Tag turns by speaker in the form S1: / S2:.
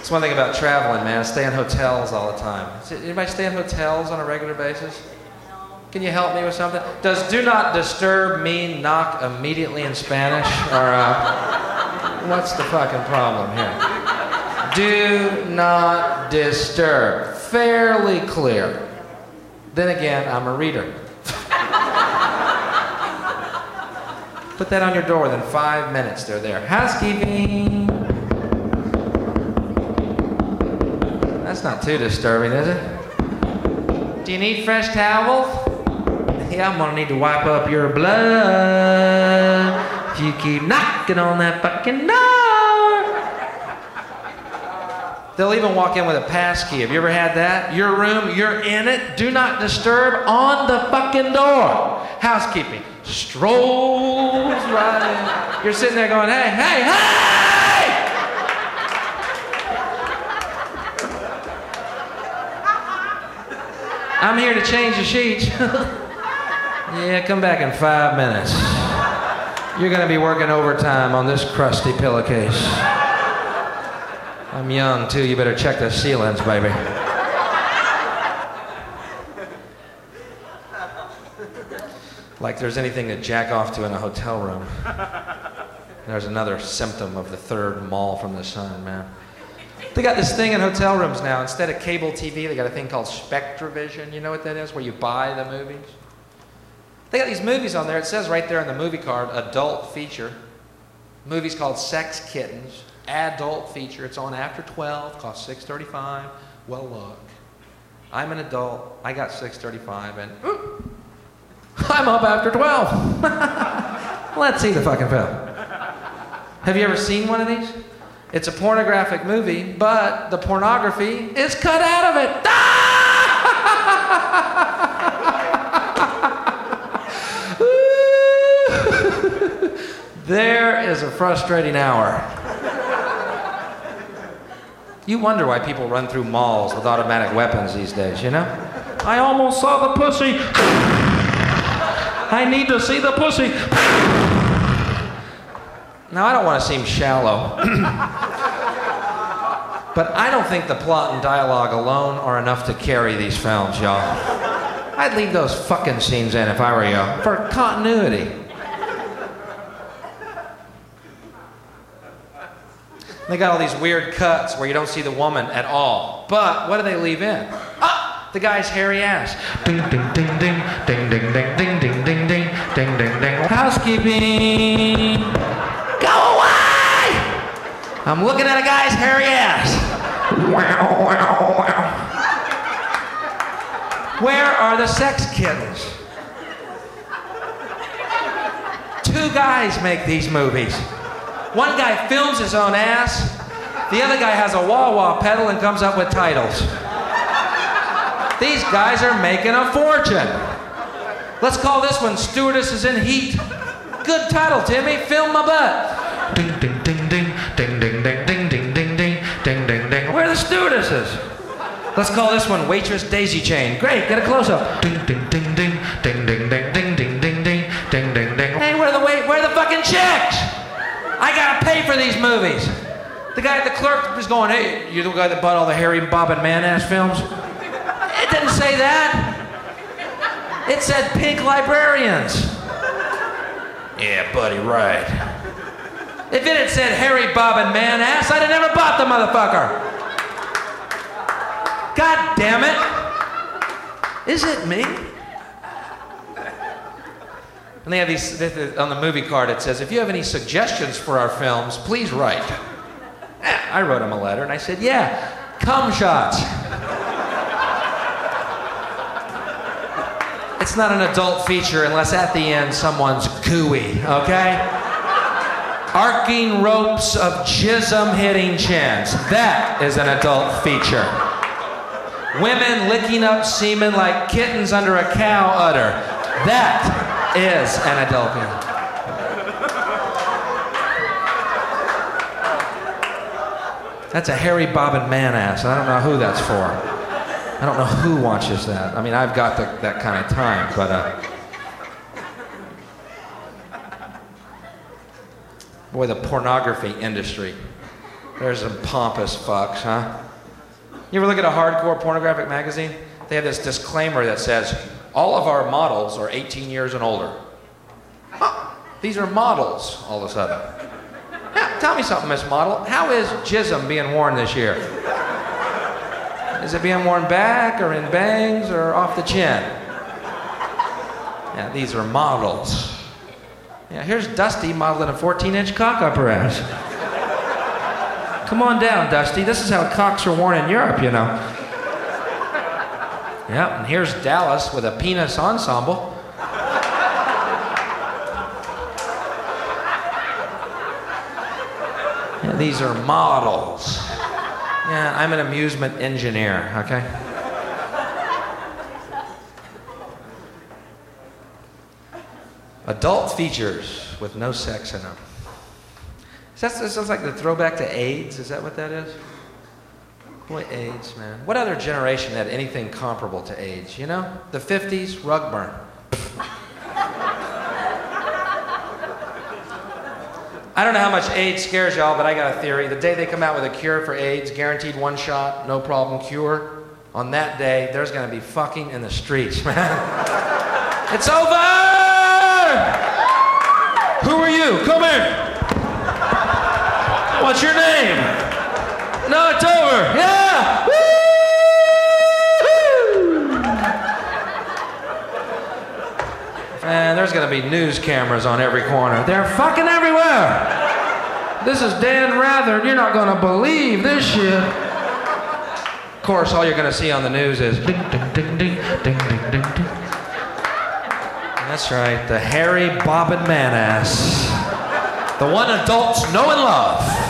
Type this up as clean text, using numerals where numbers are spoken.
S1: It's one thing about traveling, man. I stay in hotels all the time. Anybody stay in hotels on a regular basis? Can you help me with something? Does do not disturb mean knock immediately in Spanish? Or what's the fucking problem here? Do not disturb. Fairly clear. Then again, I'm a reader. Put that on your door, within 5 minutes they're there. Housekeeping. That's not too disturbing, is it? Do you need fresh towels? Yeah, I'm gonna need to wipe up your blood if you keep knocking on that fucking door. They'll even walk in with a pass key. Have you ever had that? Your room, you're in it, do not disturb on the fucking door. Housekeeping strolls right in. You're sitting there going, hey, hey, hey! I'm here to change the sheets. Yeah, come back in 5 minutes. You're gonna be working overtime on this crusty pillowcase. I'm young too, you better check the ceilings, baby. Like there's anything to jack off to in a hotel room. There's another symptom of the third mall from the sun, man. They got this thing in hotel rooms now. Instead of cable TV, they got a thing called Spectravision. You know what that is? Where you buy the movies. They got these movies on there. It says right there on the movie card, adult feature. Movie's called Sex Kittens. Adult feature. It's on after 12. Costs $6.35. Well, look. I'm an adult. I got $6.35, and I'm up after 12. Let's see the fucking film. Have you ever seen one of these? It's a pornographic movie, but the pornography is cut out of it. There is a frustrating hour. You wonder why people run through malls with automatic weapons these days, you know? I almost saw the pussy. I need to see the pussy. Now, I don't want to seem shallow, but I don't think the plot and dialogue alone are enough to carry these films, y'all. I'd leave those fucking scenes in if I were you, for continuity. They got all these weird cuts where you don't see the woman at all. But what do they leave in? Ah, the guy's hairy ass. Ding, ding, ding, ding, ding, ding, ding, ding, ding, ding, ding, ding, ding, ding. Housekeeping. Go away! I'm looking at a guy's hairy ass. Where are the sex kittens? 2 guys make these movies. One guy films his own ass. The other guy has a wah-wah pedal and comes up with titles. These guys are making a fortune. Let's call this one Stewardesses in Heat. Good title, Timmy. Film my butt. Ding, ding, ding, ding, ding, ding, ding, ding, ding, ding, ding, ding, ding, ding. Where are the stewardesses? Let's call this one Waitress Daisy Chain. Great, get a close-up. Ding, ding, ding, ding, ding, ding, ding, ding, ding, ding, ding, ding, ding, ding. Hey, where are the fucking chicks? I gotta pay for these movies. The guy at the clerk was going, hey, you're the guy that bought all the Harry, Bob, and Man-ass films? It didn't say that. It said Pink Librarians. Yeah, buddy, right. If it had said Harry, Bob, and Man-ass, I'd have never bought the motherfucker. God damn it. Is it me? And they have these, on the movie card it says, if you have any suggestions for our films, please write. I wrote him a letter and I said, yeah, cum shots. It's not an adult feature unless at the end someone's gooey, okay? Arcing ropes of jism hitting chins. That is an adult feature. Women licking up semen like kittens under a cow udder. That is an adult film. That's a Harry, Bob, and Man-ass. I don't know who that's for. I don't know who watches that. I mean, I've got that kind of time, but boy, the pornography industry. There's some pompous fucks, huh? You ever look at a hardcore pornographic magazine? They have this disclaimer that says, all of our models are 18 years and older. Huh, these are models, all of a sudden. Now, tell me something, Miss Model. How is jism being worn this year? Is it being worn back, or in bangs, or off the chin? Yeah, these are models. Yeah, here's Dusty modeling a 14-inch cock up her ass. Come on down, Dusty. This is how cocks are worn in Europe, you know. Yep, and here's Dallas with a penis ensemble. Yeah, these are models. Yeah, I'm an amusement engineer, okay? Adult features with no sex in them. That sounds like the throwback to AIDS. Is that what that is? Boy, AIDS, man. What other generation had anything comparable to AIDS? You know? The 50s, rug burn. I don't know how much AIDS scares y'all, but I got a theory. The day they come out with a cure for AIDS, guaranteed one shot, no problem cure, on that day, there's going to be fucking in the streets, man. It's over! Who are you? Come here. What's your name? No, it's over. Yeah! Woo! And there's gonna be news cameras on every corner. They're fucking everywhere. This is Dan Rather, and you're not gonna believe this shit. Of course, all you're gonna see on the news is ding, ding, ding, ding, ding, ding, ding, ding. That's right, the hairy bobbin man ass. The one adults know and love.